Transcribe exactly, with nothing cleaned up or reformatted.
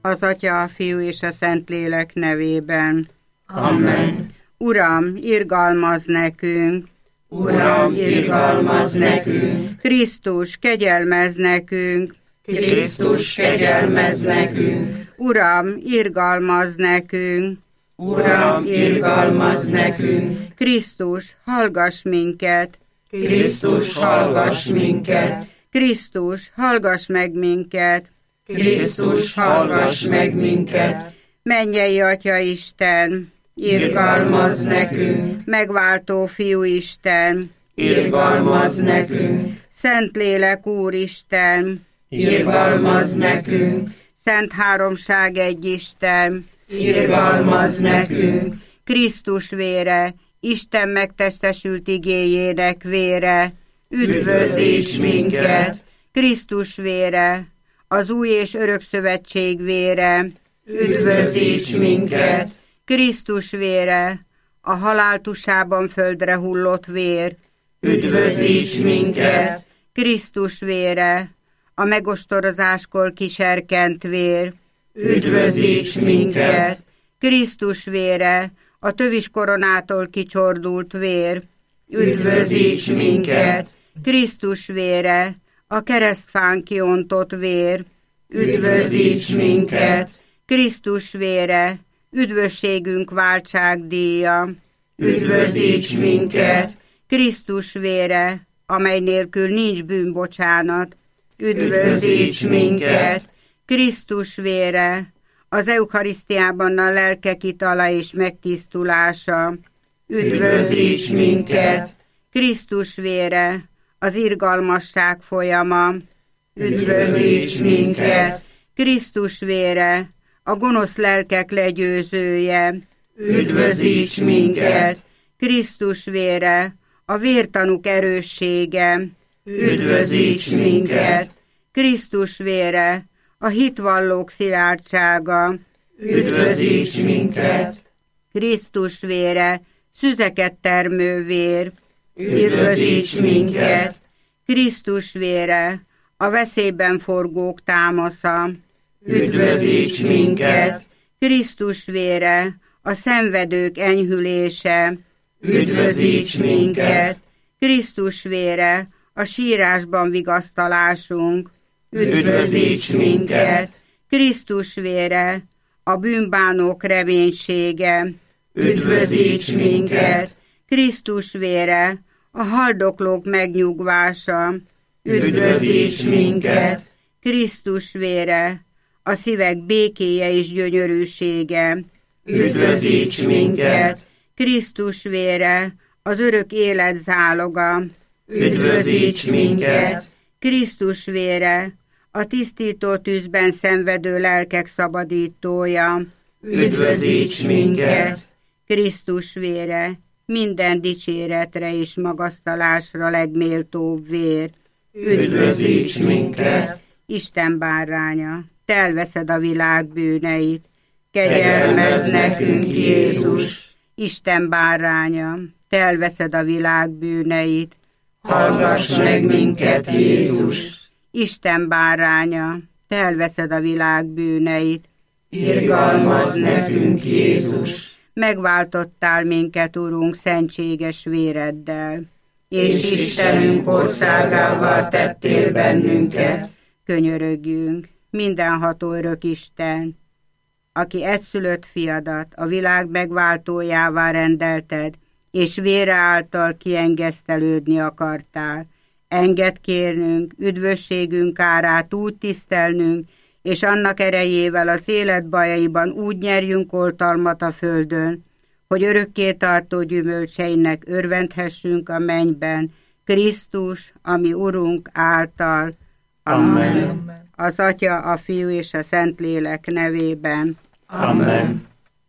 Az Atya, a Fiú és a Szentlélek nevében. Amen. Uram, irgalmazz nekünk! Uram, irgalmazz nekünk! Krisztus, kegyelmezz nekünk! Krisztus, kegyelmezz nekünk! Uram, irgalmazz nekünk! Uram, irgalmazz nekünk! Krisztus, hallgass minket! Krisztus, hallgass minket! Krisztus, hallgass meg minket! Krisztus, hallgass meg minket! Mennyei Atya Isten, irgalmazz nekünk! Megváltó Fiú Isten, irgalmazz nekünk! Szentlélek Úristen, irgalmazz nekünk! Szent Háromság egy Isten, irgalmazz nekünk! Krisztus vére, Isten megtestesült igéjének vére, üdvözíts minket! Krisztus vére, az új és örök szövetség vére, üdvözíts minket! Krisztus vére, a halál tusában földre hullott vér, üdvözíts minket! Krisztus vére, a megostorozáskor kiserkent vér, üdvözíts minket! Krisztus vére, a tövis koronától kicsordult vér, üdvözíts minket! Krisztus vére, a keresztfán kiontott vér, üdvözíts minket! Krisztus vére, üdvösségünk váltságdíja, üdvözíts minket! Krisztus vére, amely nélkül nincs bűnbocsánat, üdvözíts minket! Krisztus vére, az eucharisztiában a lelkek itala és megtisztulása, üdvözíts minket! Krisztus vére, az irgalmasság folyama, üdvözíts minket! Krisztus vére, a gonosz lelkek legyőzője, üdvözíts minket! Krisztus vére, a vértanúk erőssége, üdvözíts minket! Krisztus vére, a hitvallók szilárdsága, üdvözíts minket! Krisztus vére, szüzeket termő vér, üdvözíts minket! Krisztus vére, a veszélyben forgók támasza, üdvözíts minket! Krisztus vére, a szenvedők enyhülése, üdvözíts minket! Krisztus vére, a sírásban vigasztalásunk, üdvözíts minket! Krisztus vére, a bűnbánók reménysége, üdvözíts minket! Krisztus vére, a haldoklók megnyugvása, üdvözíts minket! Krisztus vére, a szívek békéje és gyönyörűsége, üdvözíts minket! Krisztus vére, az örök élet záloga, üdvözíts minket! Krisztus vére, a tisztító tűzben szenvedő lelkek szabadítója, üdvözíts minket! Krisztus vére, minden dicséretre és magasztalásra legméltóbb vér, üdvözíts minket! Isten báránya, te elveszed a világ bűneit, kegyelmezz nekünk, Jézus! Isten báránya, te elveszed a világ bűneit, hallgass meg minket, Jézus! Isten báránya, te elveszed a világ bűneit, irgalmazz nekünk, Jézus! Megváltottál minket, Urunk, szentséges véreddel, és Istenünk országává tettél bennünket. Könyörögjünk, mindenható örök Isten, aki egyszülött fiadat a világ megváltójává rendelted, és vére által kiengesztelődni akartál. Engedd kérnünk, üdvösségünk árát úgy tisztelnünk, és annak erejével az élet bajaiban úgy nyerjünk oltalmat a földön, hogy örökké tartó gyümölcseinek örvendhessünk a mennyben, Krisztus, ami Urunk által. Amen. Az Atya, a Fiú és a Szentlélek nevében. Amen.